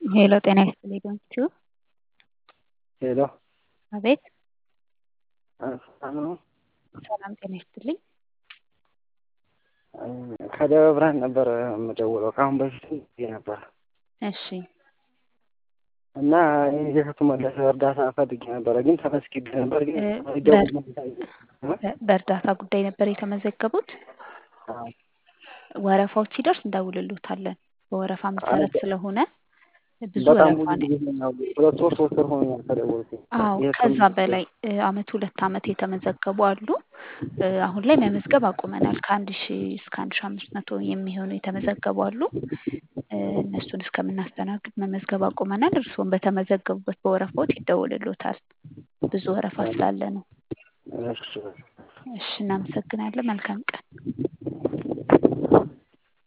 ሄሎ ጤና ይስጥልኝ ዶንኪዩ። ሄሎ አቤት። ሰላም ነው? ሰላም ጤና ይስጥልኝ። ከደብረ ብርሃን ነበር የምደውለው ከአሁን በፊት ነበር እሺ እና የህቱ መለሰ እርዳታ ፈልጌ ነበረ ግን ተመስጊድ ነበር ግን በእርዳታ ጉዳይ ነበር የተመዘገቡት። ወረፋዎች ሲደርስ እንደውልሎታለን። በወረፋ መሰረት ስለሆነ ብዙ በጣም ወረፋ ብዙ ነው። ጊዜ ነው። ሁለት ሶስት ወር ሆኖኛል ከደወልኩኝ። አዎ ከዛ በላይ አመት 2 አመት የተመዘገቡ አሉ። አሁን ላይ መመዝገብ አቁመናል። ከ1000 እስከ 1500 የሚሆኑ የተመዘገቡ አሉ። እነሱን እስከምናስተናግድ መመዝገብ አቁመናል። እርስዎም በተመዘገቡበት በወረፋዎች ይደውልሎታል። ብዙ ወረፋ ስላለ ነው። እሺ እናመሰግናለን። መልካም ቀን።